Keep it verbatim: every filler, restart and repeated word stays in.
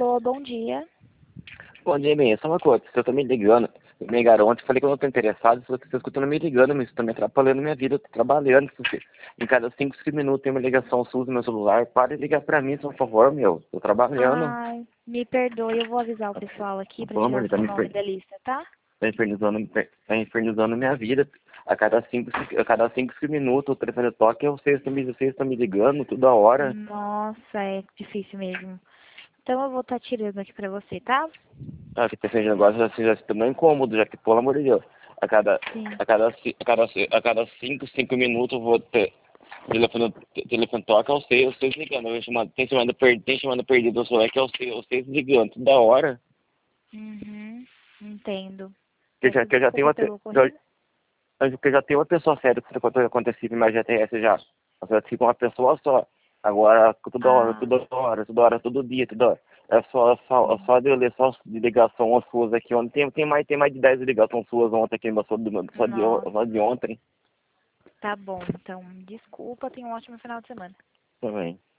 Alô, bom dia. Bom dia, bem, só uma coisa, se eu tô me ligando, me ligaram ontem, falei que eu não tô interessado, se você tá escutando me ligando, mas isso tá me atrapalhando minha vida, eu tô trabalhando, se você, em cada cinco minutos tem uma ligação sua no meu celular, para de ligar pra mim, por favor, meu, tô trabalhando. Ai, me perdoe, eu vou avisar o pessoal aqui pra Pelo amor tirar de Deus, seu tá me nome infer- da lista, tá? tá infernizando, tá infernizando minha vida, a cada cinco, a cada cinco minutos o telefone toca, eu sei, vocês estão me, vocês estão me ligando toda hora. Nossa, é difícil mesmo. Então eu vou estar tirando aqui pra você, tá? Ah, que esse negócio já seja tão incômodo, já que, pelo amor de Deus, a cada, Sim. a cada, ci- a cada, ci- a cada cinco, cinco minutos eu vou ter, o telefone, o telefone toca, eu sei, eu sei ligando, eu chamado, tem chamada, per, tem chamada perdida, eu sou é que eu sei, eu sei ligando, toda hora, Uhum, entendo. que eu Peço já, que eu já tenho desculpa uma, pe- pelo já, ocorrido. que eu já tenho uma pessoa séria que isso acontecido, mas já tem essa já, eu já fico uma pessoa só, agora, toda hora, Ah, toda hora, toda hora, todo dia, toda hora. É só, só, sim. só de eu ler só de ligação as suas aqui ontem. Tem, tem, mais, tem mais de dez ligações suas ontem aqui, mas só de, só de, só Nossa, de ontem tá bom. Então, desculpa, tenha um ótimo final de semana. também.